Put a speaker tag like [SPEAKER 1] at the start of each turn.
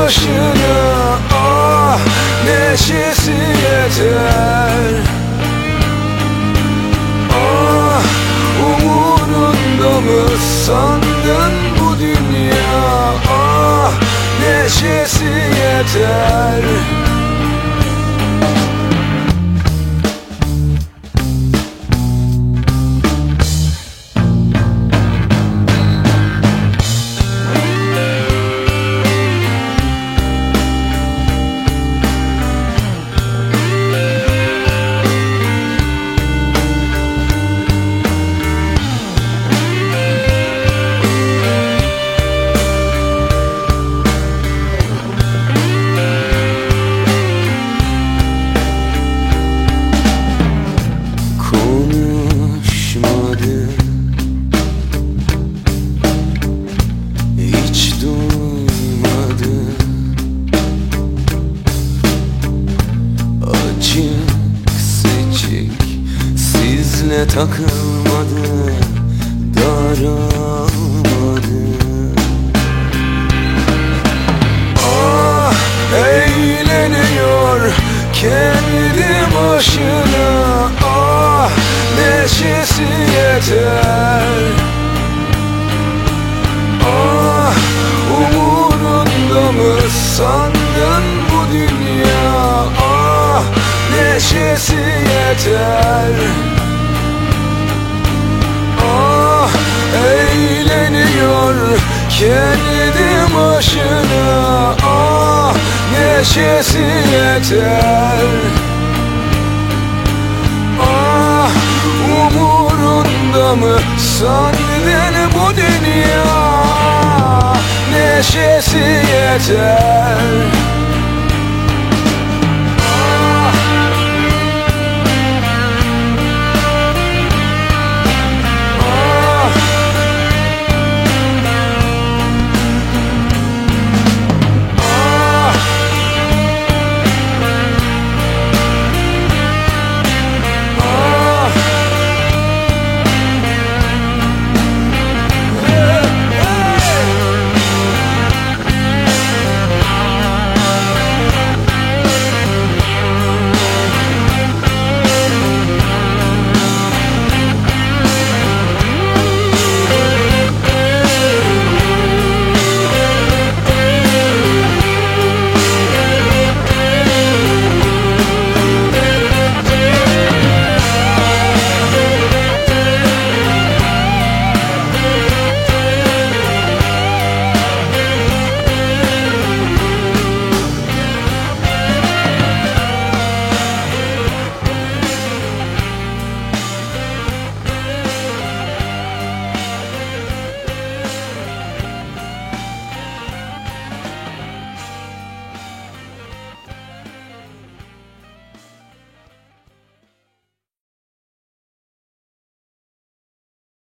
[SPEAKER 1] başına, ah neşesi yeter. Ah umurunda mı sandın bu dünya, ah neşesi yeter.
[SPEAKER 2] Hiç duymadı, açık seçik sizle takılmadı, daralmadı.
[SPEAKER 1] Ah eğleniyor kendi başına, ah neşesi yeter. Ah umurunda mı sandın bu dünya, ah neşesi yeter. Ah eğleniyor kendi başına, ah neşesi yeter. Ah umurunda mı sandın bu dünya, neşesi yeter.